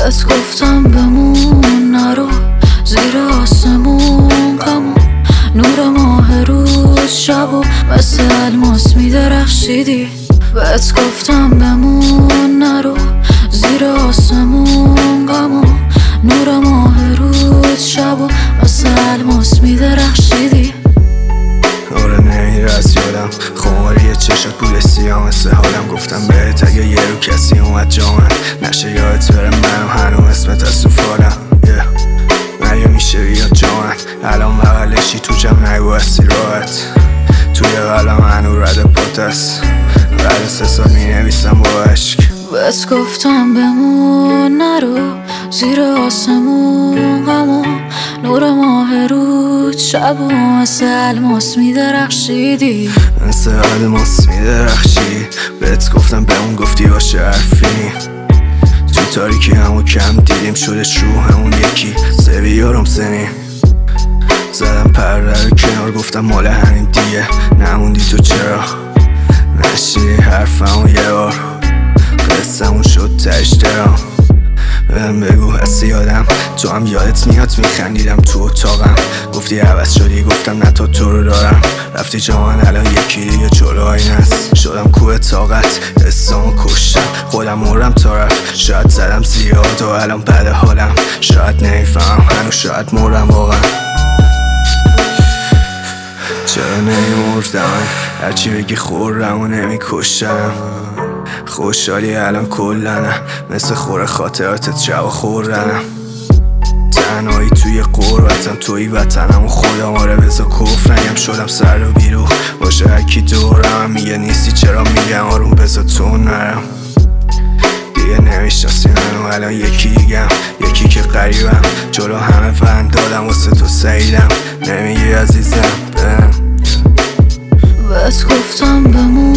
بهت گفتم بمون نرو زیر آسمون غمون نور ماه روز شب و مثل الماس میدرخشیدی بهت گفتم بمون نرو زیر آسمون غمون نور ماه روز شب و مثل الماس میدرخشیدی آره نمیره از یادم خماری چشات بود سیاه مثل حالم گفتم بهت اگه یه رو کسی اومد جامن نشه یادت بره منو هنو اسمت از تو فالم مگه میشه بیاد جامن الان بغلشی تو جمع نگو هستی راحت توی قلم هنو رد پات است بعد 3 سال مینویسم با عشق بهت گفتم بمون نرو زیر آسمون غمون نور ماه رود شب و مثل الماس میدرخشیدی مثل الماس میدرخشی بهت گفتم بمون گفتی باشه حرفی تو تاریکی همو کم دیدیم شده شو همون یکی سویارم سنی زدم پرده رو کنار گفتم مال همین دیگه نموندی تو چرا نشی حرفمو یه بار قصه‌مون شد تهش درام بهم بگو هستی یادم تو هم یادت میاد میخندیدم تو اتاقم گفتی عوض شدی گفتم نه تو رو دارم رفتی جوان الان یکی دیگه جلو آینه است شدم کوه طاقت حسامو کشتم خودم مرم تا رفت شاید زدم زیاد و الان بد حالم شاید نمیفهم هنوز شاید مرم واقعا چرا نمیمردم هرچی بگی خورم و نمیکشتم خوشحالی الان کلنم مثل خور خاطراتت شب و خوردنم تنهایی توی قربتم توی وطنم و خودم آره بزا کفر نگم شدم سر و بیرو باشه هرکی دورم میگه نیستی چرا میگم آروم بزا تو نرم دیگه نمیشناسی منو الان یکی دیگم یکی که قریبم جلو همه فند دادم واسه تو سعیدم نمیگی عزیزم بهت گفتم بمون